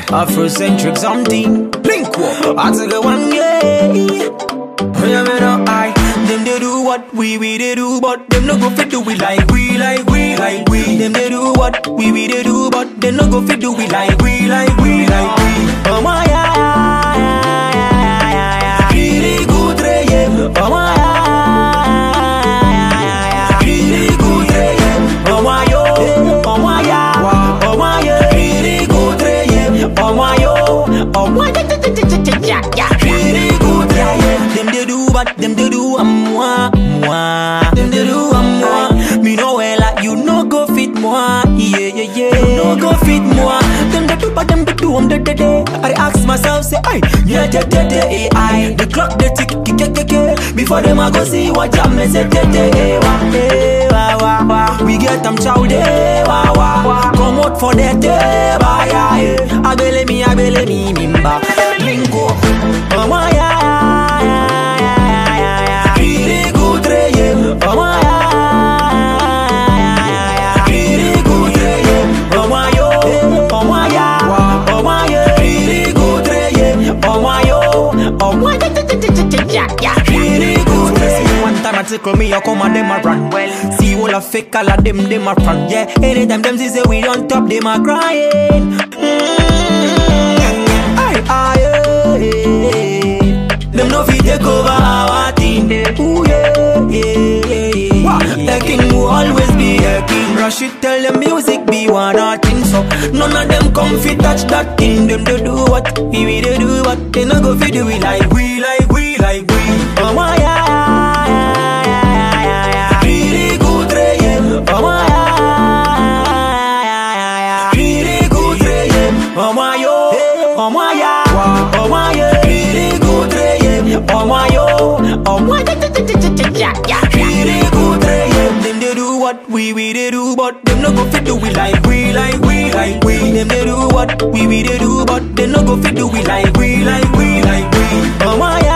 Afrocentric something. Link up. I take a one, yeah. Them they do what we they do, but them no go fit do it like we. Them they do what we they do, but them no go fit do it like we. Oh my yeah, really good yeah. Oh my yeah, really good yeah. Oh my yo, oh my yeah, oh my yeah, really good yeah. Oh my yo, oh my yeah, really good yeah. Them they do what them they do, moi. Them they do moi. Me know well like you no go fit moi. Yeah. No go fit moi. Them they do but them they do I'm the day. I ask myself say I yeah. AI. The clock they tick. Before them I go see what jam me say we get them chow day. Come out for that day. I believe me mimba. Lingo. Oh my yeah. Really good yeah. Oh my yeah. Really good yeah. Oh my yo. Oh my yeah. Oh my yeah. Really good yeah. Oh my yo. Oh my yeah. Really good yeah. One time I tickle me, I come and them a run. Well, see all a fake, all of them a front. Yeah, anytime them say we don't top, them a crying. Them no fit take over our team. Ooh yeah. The king will always be a king. Rush it, tell them music be one thing. So none of them come fit touch that thing. Them they do what we they do, what they no go fit do it like we. Oh my yeah. Really good yeah. Oh my yeah. Really good yeah. Oh my yo. Oh my yeah. Oh my yeah. Really good yeah. Oh my yo. Oh my yeah. Really good yeah. Them they do what we they do, but them no go fit do it like we. Them they do what we they do, but them no go fit do it like we. Oh my